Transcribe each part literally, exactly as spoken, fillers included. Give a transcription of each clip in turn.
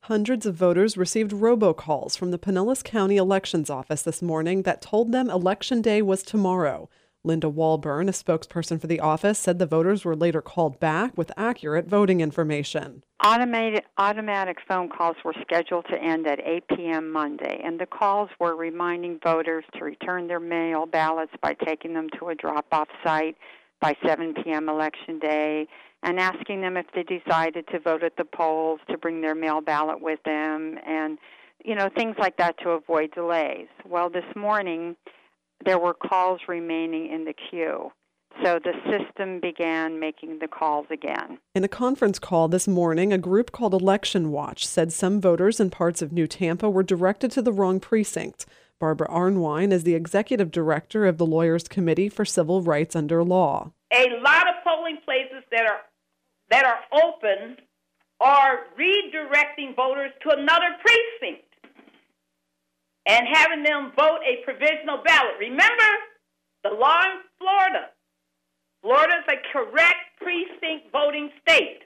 Hundreds of voters received robocalls from the Pinellas County Elections Office this morning that told them Election Day was tomorrow. Linda Walburn, a spokesperson for the office, said the voters were later called back with accurate voting information. Automated, automatic phone calls were scheduled to end at eight p.m. Monday, and the calls were reminding voters to return their mail ballots by taking them to a drop-off site by seven p.m. Election Day, and asking them if they decided to vote at the polls to bring their mail ballot with them, and, you know, things like that to avoid delays. Well, this morning, there were calls remaining in the queue, so the system began making the calls again. In a conference call this morning, a group called Election Watch said some voters in parts of New Tampa were directed to the wrong precinct. Barbara Arnwine is the executive director of the Lawyers Committee for Civil Rights Under Law. A lot of polling places that are that are open are redirecting voters to another precinct and having them vote a provisional ballot. Remember the law in Florida. Florida is a correct precinct voting state.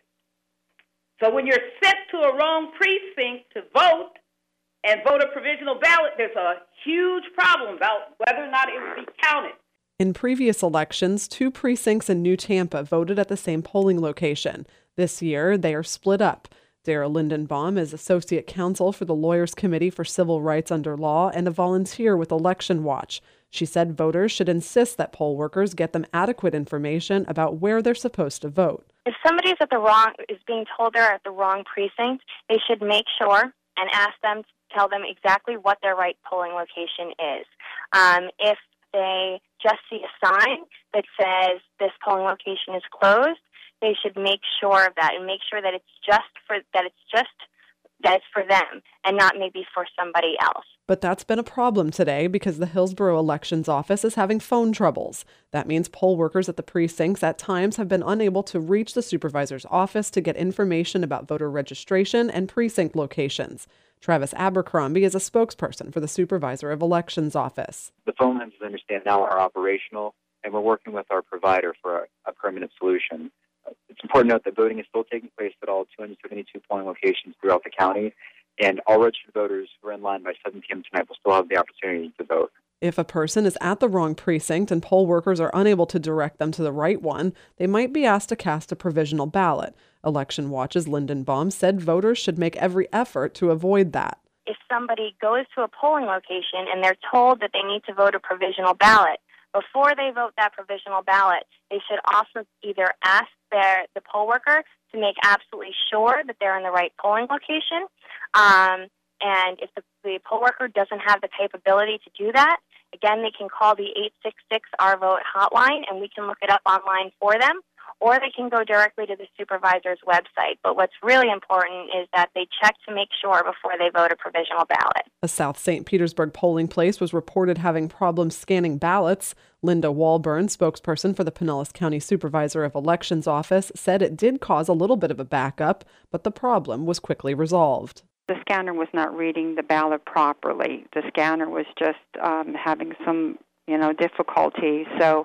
So when you're sent to a wrong precinct to vote and vote a provisional ballot, there's a huge problem about whether or not it will be counted. In previous elections, two precincts in New Tampa voted at the same polling location. This year, they are split up. Dara Lindenbaum is Associate Counsel for the Lawyers Committee for Civil Rights Under Law and a volunteer with Election Watch. She said voters should insist that poll workers get them adequate information about where they're supposed to vote. If somebody's at the wrong is being told they're at the wrong precinct, they should make sure and ask them to tell them exactly what their right polling location is. Um, if they just see a sign that says this polling location is closed, they should make sure of that and make sure that it's just for that it's just that it's for them and not maybe for somebody else. But that's been a problem today because the Hillsborough Elections Office is having phone troubles. That means poll workers at the precincts at times have been unable to reach the supervisor's office to get information about voter registration and precinct locations. Travis Abercrombie is a spokesperson for the Supervisor of Elections Office. The phone lines, as I understand now, are operational, and we're working with our provider for a, a permanent solution. It's important to note that voting is still taking place at all two hundred seventy-two polling locations throughout the county, and all registered voters who are in line by seven p.m. tonight will still have the opportunity to vote. If a person is at the wrong precinct and poll workers are unable to direct them to the right one, they might be asked to cast a provisional ballot. Election Watch's Lindenbaum said voters should make every effort to avoid that. If somebody goes to a polling location and they're told that they need to vote a provisional ballot, before they vote that provisional ballot, they should also either ask their the poll worker to make absolutely sure that they're in the right polling location. Um, and if the, the poll worker doesn't have the capability to do that, again, they can call the eight six six R vote hotline, and we can look it up online for them, or they can go directly to the supervisor's website. But what's really important is that they check to make sure before they vote a provisional ballot. A South Saint Petersburg polling place was reported having problems scanning ballots. Linda Walburn, spokesperson for the Pinellas County Supervisor of Elections Office, said it did cause a little bit of a backup, but the problem was quickly resolved. The scanner was not reading the ballot properly. The scanner was just um, having some, you know, difficulty. So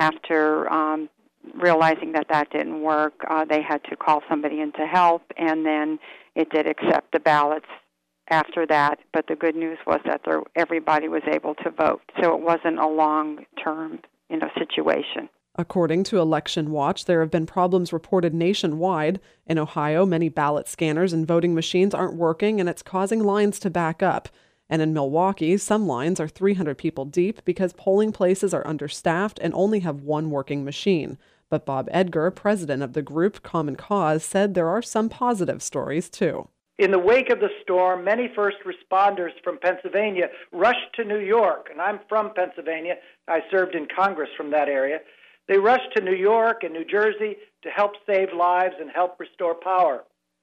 after um, realizing that that didn't work, uh, they had to call somebody in to help, and then it did accept the ballots after that. But the good news was that there, everybody was able to vote, so it wasn't a long-term, you know, situation. According to Election Watch, there have been problems reported nationwide. In Ohio, many ballot scanners and voting machines aren't working, and it's causing lines to back up. And in Milwaukee, some lines are three hundred people deep because polling places are understaffed and only have one working machine. But Bob Edgar, president of the group Common Cause, said there are some positive stories, too. In the wake of the storm, many first responders from Pennsylvania rushed to New York, and I'm from Pennsylvania. I served in Congress from that area. They rushed to New York and New Jersey to help save lives and help restore power.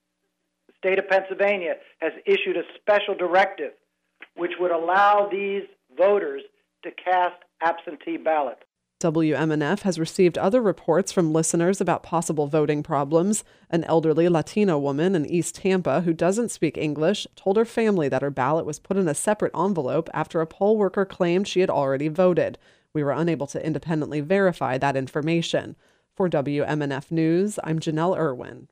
The state of Pennsylvania has issued a special directive which would allow these voters to cast absentee ballots. W M N F has received other reports from listeners about possible voting problems. An elderly Latino woman in East Tampa who doesn't speak English told her family that her ballot was put in a separate envelope after a poll worker claimed she had already voted. We were unable to independently verify that information. For W M N F News, I'm Janelle Irwin.